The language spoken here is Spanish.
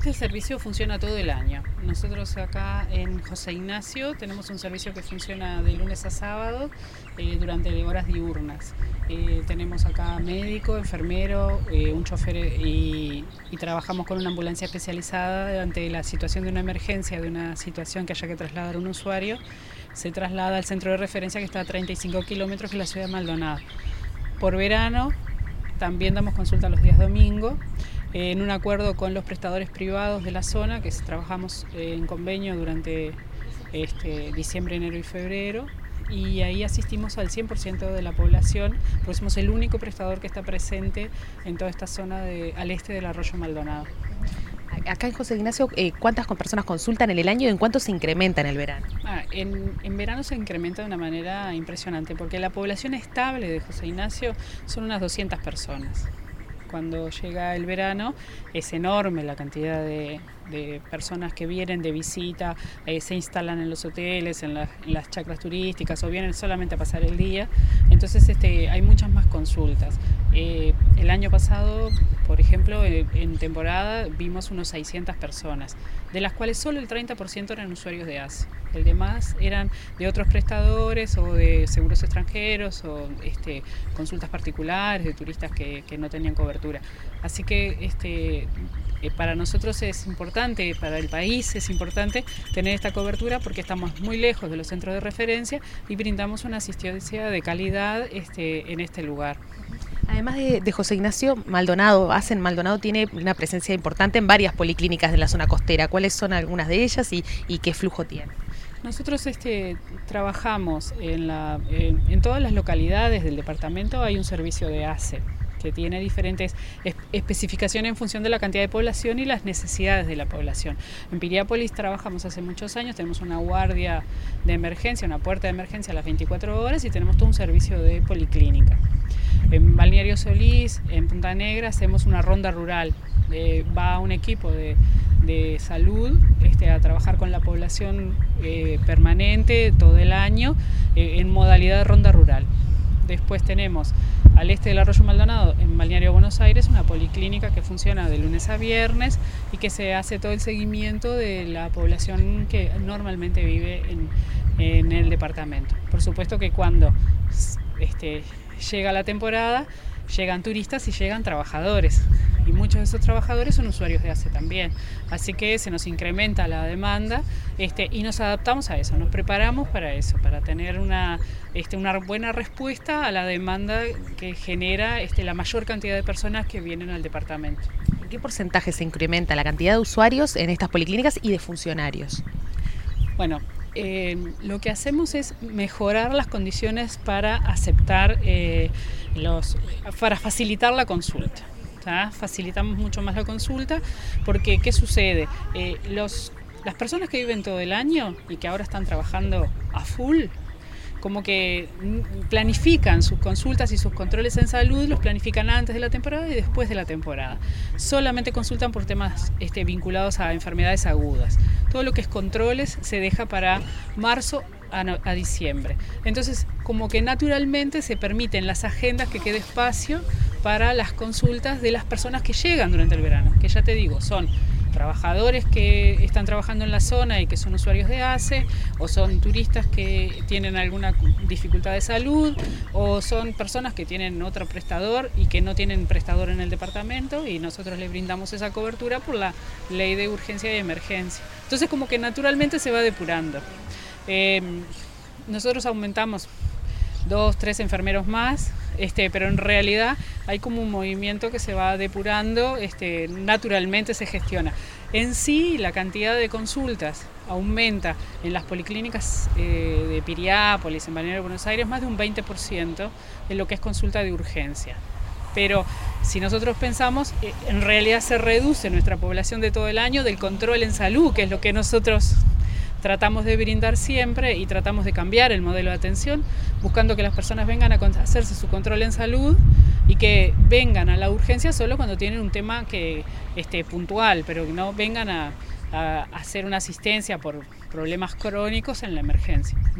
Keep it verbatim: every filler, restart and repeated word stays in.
Este servicio funciona todo el año. Nosotros acá en José Ignacio tenemos un servicio que funciona de lunes a sábado eh, durante horas diurnas. Eh, tenemos acá médico, enfermero, eh, un chofer y, y trabajamos con una ambulancia especializada ante la situación de una emergencia, de una situación que haya que trasladar a un usuario. Se traslada al centro de referencia que está a treinta y cinco kilómetros de la ciudad de Maldonado. Por verano también damos consulta los días domingo, eh, en un acuerdo con los prestadores privados de la zona, que trabajamos eh, en convenio durante este, diciembre, enero y febrero, y ahí asistimos al cien por ciento de la población, porque somos el único prestador que está presente en toda esta zona de, al este del arroyo Maldonado. Acá en José Ignacio, eh, ¿cuántas personas consultan en el año y en cuánto se incrementa en el verano? Ah, en, en verano se incrementa de una manera impresionante, porque la población estable de José Ignacio son unas doscientas personas. Cuando llega el verano es enorme la cantidad de, de personas que vienen de visita, eh, se instalan en los hoteles, en, la, en las chacras turísticas o vienen solamente a pasar el día. Entonces este, hay muchas más consultas. Eh, el año pasado, por ejemplo, eh, en temporada vimos unos seiscientas personas, de las cuales solo el treinta por ciento eran usuarios de A C E. El demás eran de otros prestadores o de seguros extranjeros o este, consultas particulares de turistas que, que no tenían cobertura. Así que este, eh, para nosotros es importante, para el país es importante tener esta cobertura porque estamos muy lejos de los centros de referencia y brindamos una asistencia de calidad este, en este lugar. Además de, de José Ignacio, Maldonado, A C E en Maldonado tiene una presencia importante en varias policlínicas de la zona costera. ¿Cuáles son algunas de ellas y, y qué flujo tiene? Nosotros este, trabajamos en, la, en, en todas las localidades del departamento. Hay un servicio de A C E que tiene diferentes especificaciones en función de la cantidad de población y las necesidades de la población. En Piriápolis trabajamos hace muchos años, tenemos una guardia de emergencia, una puerta de emergencia a las veinticuatro horas y tenemos todo un servicio de policlínica. En Balneario Solís, en Punta Negra, hacemos una ronda rural. Eh, va un equipo de, de salud este, a trabajar con la población eh, permanente todo el año eh, en modalidad de ronda rural. Después tenemos al este del arroyo Maldonado, en Balneario Buenos Aires, una policlínica que funciona de lunes a viernes y que se hace todo el seguimiento de la población que normalmente vive en, en el departamento. Por supuesto que cuando este, llega la temporada, llegan turistas y llegan trabajadores. Y muchos de esos trabajadores son usuarios de A C E también. Así que se nos incrementa la demanda este, y nos adaptamos a eso, nos preparamos para eso, para tener una, este, una buena respuesta a la demanda que genera este, la mayor cantidad de personas que vienen al departamento. ¿En qué porcentaje se incrementa la cantidad de usuarios en estas policlínicas y de funcionarios? Bueno, eh, lo que hacemos es mejorar las condiciones para aceptar, eh, los, para facilitar la consulta. ¿tá? Facilitamos mucho más la consulta porque, ¿qué sucede? Eh, los, las personas que viven todo el año y que ahora están trabajando a full, como que planifican sus consultas y sus controles en salud, los planifican antes de la temporada y después de la temporada. Solamente consultan por temas este, vinculados a enfermedades agudas. Todo lo que es controles se deja para marzo a, no, a diciembre. Entonces, como que naturalmente se permiten las agendas que quede espacio para las consultas de las personas que llegan durante el verano, que ya te digo, son trabajadores que están trabajando en la zona y que son usuarios de A C E, o son turistas que tienen alguna dificultad de salud, o son personas que tienen otro prestador y que no tienen prestador en el departamento y nosotros les brindamos esa cobertura por la ley de urgencia y emergencia. Entonces como que naturalmente se va depurando. Eh, nosotros aumentamos dos, tres enfermeros más, este, pero en realidad hay como un movimiento que se va depurando, este, naturalmente se gestiona. En sí, la cantidad de consultas aumenta en las policlínicas eh, de Piriápolis, en Balneario Buenos Aires, más de un veinte por ciento en lo que es consulta de urgencia. Pero si nosotros pensamos, eh, en realidad se reduce nuestra población de todo el año del control en salud, que es lo que nosotros tratamos de brindar siempre y tratamos de cambiar el modelo de atención, buscando que las personas vengan a hacerse su control en salud y que vengan a la urgencia solo cuando tienen un tema que esté puntual, pero que no vengan a, a hacer una asistencia por problemas crónicos en la emergencia.